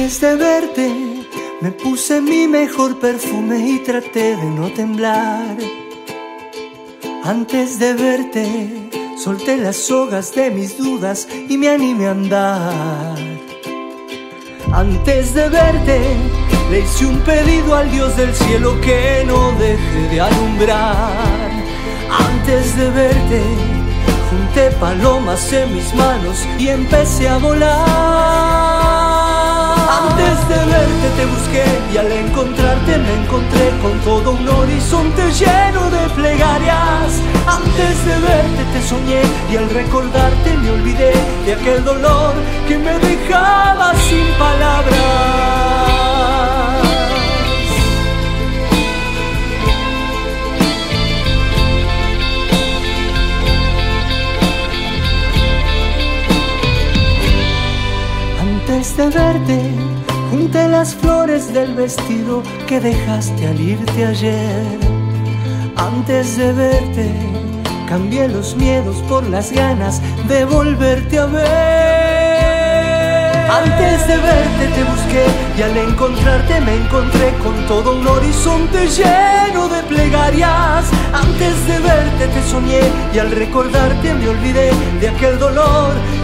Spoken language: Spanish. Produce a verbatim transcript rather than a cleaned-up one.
Antes de verte, me puse mi mejor perfume y traté de no temblar. Antes de verte, solté las sogas de mis dudas y me animé a andar. Antes de verte, le hice un pedido al Dios del cielo que no deje de alumbrar. Antes de verte, junté palomas en mis manos y empecé a volar. Antes de verte te busqué y al encontrarte me encontré con todo un horizonte lleno de plegarias. Antes de verte te soñé y al recordarte me olvidé de aquel dolor que me dejaba sin palabras. Antes de verte, junté las flores del vestido que dejaste al irte ayer. Antes de verte, cambié los miedos por las ganas de volverte a ver. Antes de verte te busqué y al encontrarte me encontré con todo un horizonte lleno de plegarias. Antes de verte te soñé y al recordarte me olvidé de aquel dolor